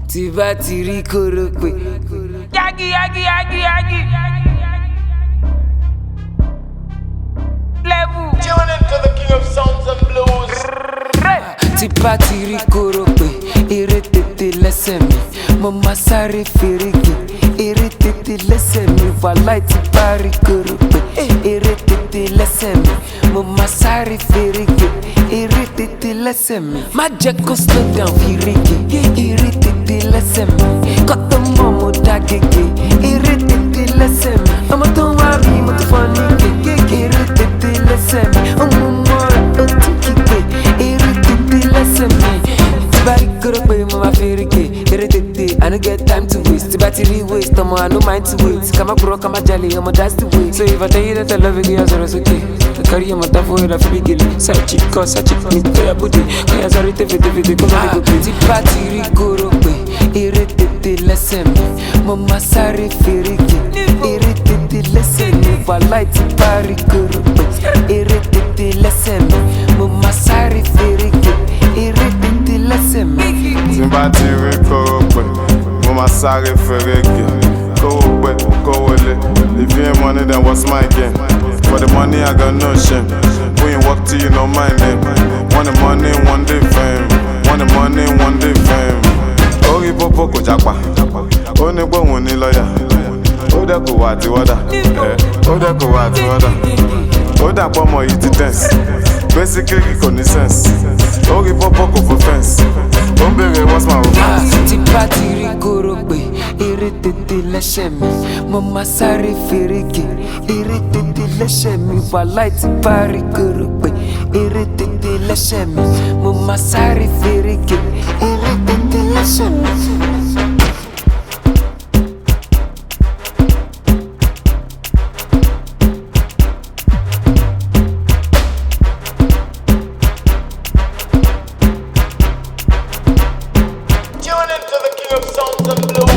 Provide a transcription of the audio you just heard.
tí bá ti rí kórópè. Yagi, yagi, yagi, yagi. Level. Tune into the king of sounds and blues. Tí bá ti rí kórópè, eré tètè lẹ́sẹ̀ mi. Mo máa sáré fèrègè, eré tètè lẹ́sẹ̀ mi. Wàláì tí bá rí kórópè, eré tètè lẹ́sẹ̀ mi. Mo máa sáré fèrègè, eré tètè lẹ́sẹ̀ mi. Má jẹ́ kó slow down fèrègè, eré tètè lẹ́sẹ̀ mi. Kọ́tọ́ mọ́ mo dá gègé, eré tètè lẹ́sẹ̀ mi. Ọmọ tó ń wá mi, mo ti fọ́ ní gègé, eré tètè lẹ́sẹ̀ mi. Ọmọ mọ́ra ó tún kígbe, eré tètè lẹ́sẹ̀ mi. Tí bá rí kórópè, mo máa fèrègè, eré tètè, I no get time to waste. Tí bá ti rí waste, ọmọ I no mind to wait. Ká má purọ́, ká má jalè, ọmọ that's the way. So if I tell you that I love you, girl, sọ̀rọ̀ sókè. Carry your mother for it, I feel gilly. Side chick, cause I chick me, kaya booty. Kaya sorry, tefe, come on, go play. Tí bá ti rí kórópè, eré tètè lẹ́sẹ̀ mi. Mo máa sáré fèrègè, eré tètè lẹ́sẹ̀ mi. Wàláì tí bá rí kórópè, eré tètè lẹ́sẹ̀ mi. Mo máa sáré fèrègè, eré tètè lẹ́sẹ̀ mi. Tí bá ti rí kórópè, mo máa sáré fèrègè. Kówó pé, kówó lé. If you ain't money, then what's my game? For the money, I got no shame. When you walk till you know my name. Want the money, one day fame. Want the money, one day fame. Orí pópó kò jápa, ó ní gbóhùn ní lọ́yà. Ó dẹ̀ kò wá àti wọ́dà, ó dẹ̀ kò wá àti wọ́dà. Ó dàpọ̀ mọ̀ yìí ti tense, basically kò ní sense. Orí pópó kò fò fence, ó ń bèrè what's my romance. Tí bá ti rí kórópè, eré tètè lẹ́sẹ̀ mi. Mo máa sáré fèrègè, eré tètè lẹ́sẹ̀ mi. Wàláì tí bá rí kórópè, eré tètè lẹ́sẹ̀ mi. Mo máa sáré fèrègè, eré tètè lẹ́sẹ̀ mi. Tune into the king of sounds and blues.